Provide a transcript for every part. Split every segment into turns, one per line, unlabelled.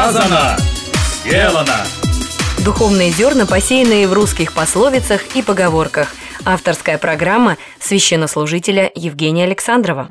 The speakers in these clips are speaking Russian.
Сказано, сделано.
Духовные зерна, посеянные в русских пословицах и поговорках. Авторская программа священнослужителя Евгения Александрова.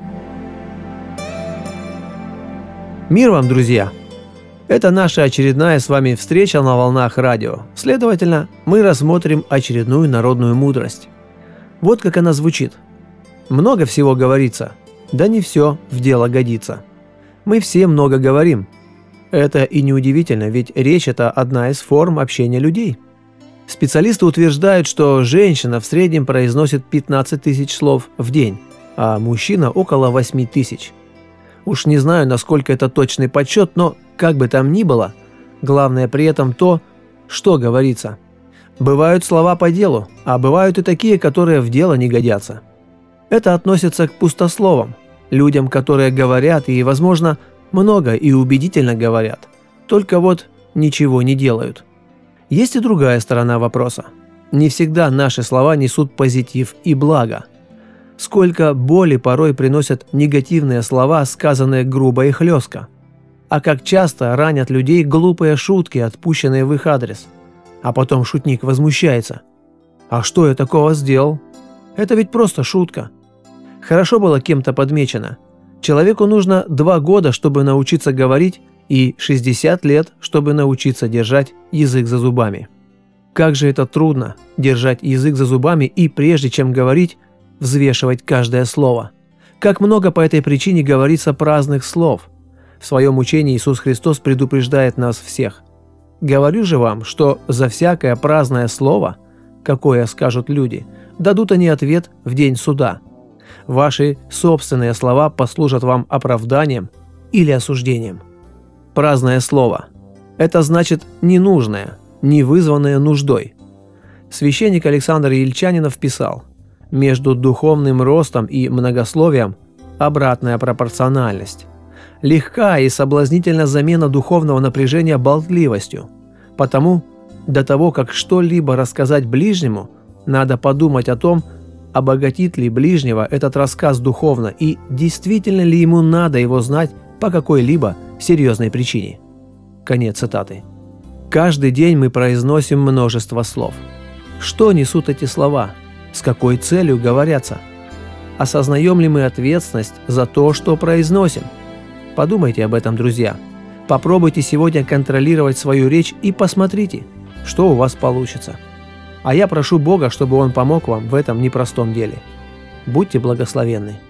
Мир вам, друзья! Это наша очередная с вами встреча на волнах радио. Следовательно, мы рассмотрим очередную народную мудрость. Вот как она звучит. Много всего говорится, да не все в дело годится. Мы все много говорим. Это и неудивительно, ведь речь – это одна из форм общения людей. Специалисты утверждают, что женщина в среднем произносит 15 тысяч слов в день, а мужчина – около 8 тысяч. Уж не знаю, насколько это точный подсчет, но как бы там ни было, главное при этом то, что говорится. Бывают слова по делу, а бывают и такие, которые в дело не годятся. Это относится к пустословам, людям, которые говорят и, возможно, много и убедительно говорят, только вот ничего не делают. Есть и другая сторона вопроса. Не всегда наши слова несут позитив и благо. Сколько боли порой приносят негативные слова, сказанные грубо и хлестко. А как часто ранят людей глупые шутки, отпущенные в их адрес. А потом шутник возмущается. «А что я такого сделал? Это ведь просто шутка». Хорошо было кем-то подмечено. Человеку нужно 2 года, чтобы научиться говорить, и 60 лет, чтобы научиться держать язык за зубами. Как же это трудно – держать язык за зубами и, прежде чем говорить, взвешивать каждое слово. Как много по этой причине говорится праздных слов. В своем учении Иисус Христос предупреждает нас всех. «Говорю же вам, что за всякое праздное слово, какое скажут люди, дадут они ответ в день суда. Ваши собственные слова послужат вам оправданием или осуждением». Праздное слово – это значит ненужное, не вызванное нуждой. Священник Александр Ельчанинов писал: «Между духовным ростом и многословием обратная пропорциональность. Легка и соблазнительна замена духовного напряжения болтливостью. Потому до того, как что-либо рассказать ближнему, надо подумать о том, обогатит ли ближнего этот рассказ духовно и действительно ли ему надо его знать по какой-либо серьезной причине». Конец цитаты. Каждый день мы произносим множество слов. Что несут эти слова? С какой целью говорятся? Осознаем ли мы ответственность за то, что произносим? Подумайте об этом, друзья. Попробуйте сегодня контролировать свою речь и посмотрите, что у вас получится. А я прошу Бога, чтобы Он помог вам в этом непростом деле. Будьте благословенны.